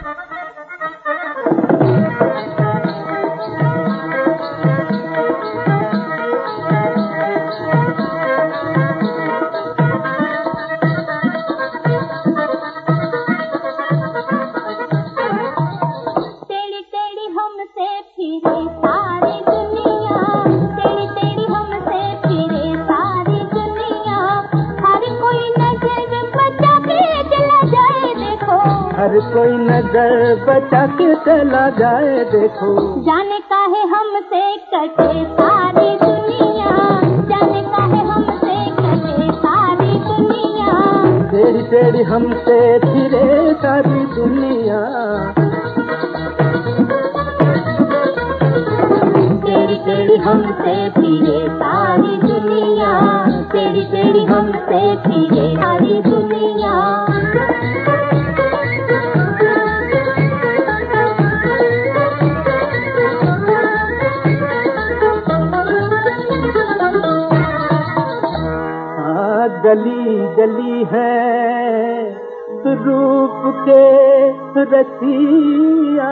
हर कोई नजर बचा के चला जाए देखो। जाने काहे हमसे कटे सारी दुनिया, जाने काहे हमसे कटे सारी दुनिया। तेरी तेरी हमसे फिरे सारी दुनिया, तेरी तेरी हमसे फिरे सारी दुनिया, तेरी तेरी हमसे फिरे सारी दुनिया। गली गली है रूप के रसिया,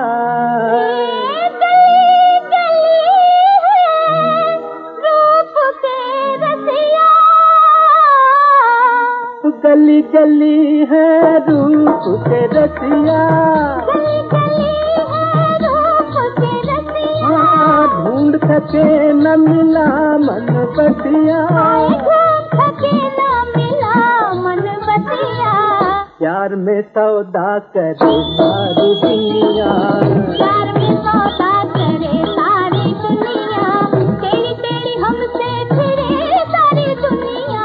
गली गली है रूप के रसिया। गली गली है रूप के रसिया, गली गली है रूप के रसिया। ढूंढ सके न मिला मन बसिया, प्यार में सौदा करे सारी दुनिया, प्यार में सौदा करे सारी दुनिया। तेरी तेरी हमसे फिरे सारी दुनिया,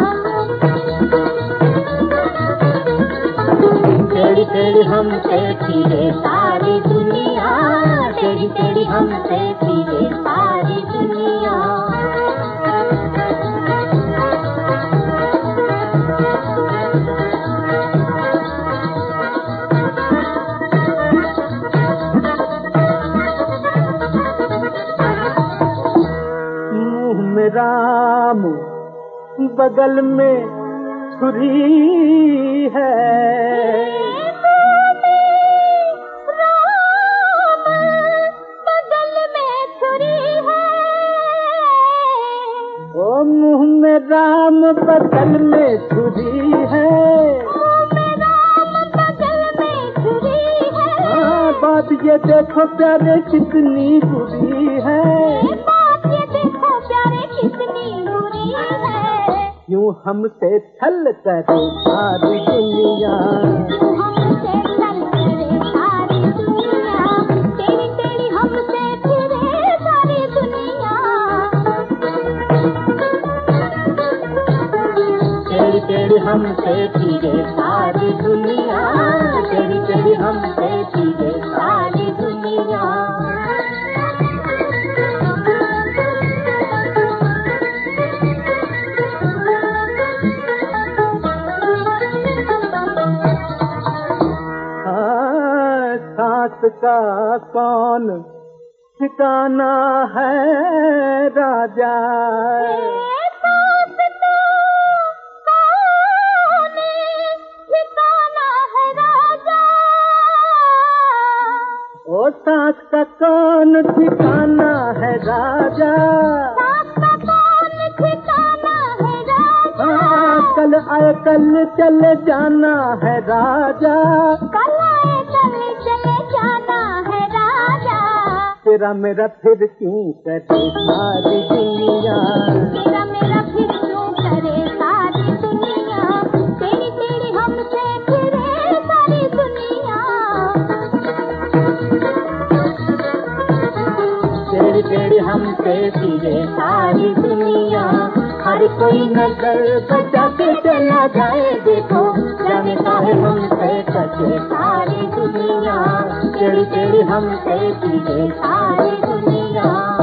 तेरी तेरी हमसे फिरे सारी दुनिया, तेरी तेरी हमसे फिरे सारी दुनिया। राम बगल में छुरी है, राम बगल में छुरी है। ओ मुँह में राम बगल में छुरी है, मुँह में राम बगल में छुरी है। बात ये देखो प्यारे कितनी बुरी है, यूं हमसे छल करे सारी दुनिया, यूं हमसे छल करे सारी दुनिया। तेरी तेरी हमसे फिरे सारी दुनिया, तेरी तेरी हमसे फिरे सारी दुनिया, तेरी तेरी हमसे फिरे सारी दुनिया। का कौन ठिकाना है राजा, सांस का कौन ठिकाना है राजा। ओ सांस का कौन ठिकाना है राजा, सांस का कौन ठिकाना है राजा। कल आए कल चले जाना है राजा, कल आए कल चले जाना है राजा। तेरा मेरा फिर क्यों करे सारी दुनिया, तेरा मेरा फिर क्यों करे सारी दुनिया। तेरी तेरी हमसे फिरे सारी दुनिया, तेरी तेरी हमसे फिरे सारी दुनिया। हर कोई नजर बचा के चला जाए देखो, जाने काहे हमसे कटे सारी दुनिया। तेरी तेरी हमसे फिरे सारी दुनिया।